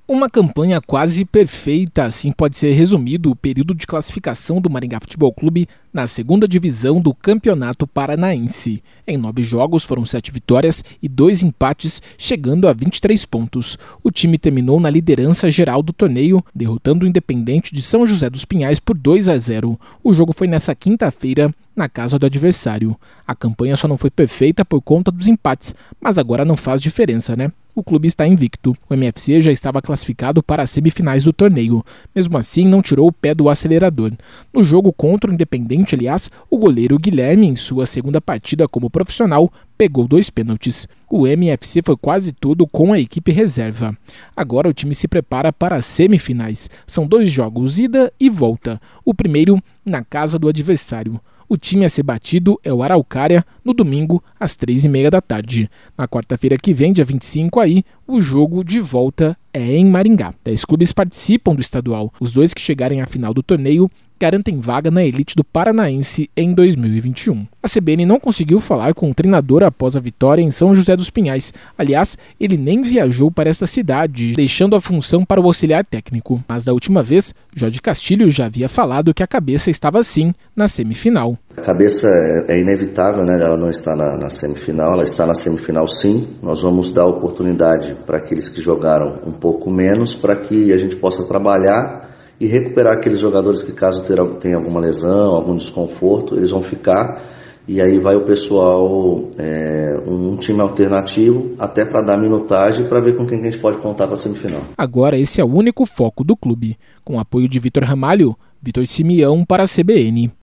Uma campanha quase perfeita, assim pode ser resumido o período de classificação do Maringá Futebol Clube na segunda divisão do Campeonato Paranaense. Em 9 jogos foram 7 vitórias e 2 empates, chegando a 23 pontos. O time terminou na liderança geral do torneio, derrotando o Independente de São José dos Pinhais por 2-0. O jogo foi nessa quinta-feira, na casa do adversário. A campanha só não foi perfeita por conta dos empates, mas agora não faz diferença, né? O clube está invicto. O MFC já estava classificado para as semifinais do torneio. Mesmo assim, não tirou o pé do acelerador. No jogo contra o Independente, aliás, o goleiro Guilherme, em sua segunda partida como profissional, pegou 2 pênaltis. O MFC foi quase todo com a equipe reserva. Agora o time se prepara para as semifinais. São 2 jogos, ida e volta. O primeiro na casa do adversário. O time a ser batido é o Araucária no domingo às 3h30 da tarde. Na quarta-feira que vem, dia 25, o jogo de volta é em Maringá. 10 clubes participam do estadual. Os 2 que chegarem à final do torneio garantem vaga na elite do Paranaense em 2021. A CBN não conseguiu falar com o treinador após a vitória em São José dos Pinhais. Aliás, ele nem viajou para esta cidade, deixando a função para o auxiliar técnico. Mas da última vez, Jorge Castilho já havia falado que a cabeça estava sim na semifinal. A cabeça é inevitável, né? Ela não está na semifinal, ela está na semifinal sim. Nós vamos dar oportunidade para aqueles que jogaram um pouco menos, para que a gente possa trabalhar e recuperar aqueles jogadores que, caso tenha alguma lesão, algum desconforto, eles vão ficar, e aí vai o pessoal, um time alternativo, até para dar minutagem, para ver com quem a gente pode contar para a semifinal. Agora esse é o único foco do clube. Com o apoio de Vitor Ramalho, Vitor Simeão para a CBN.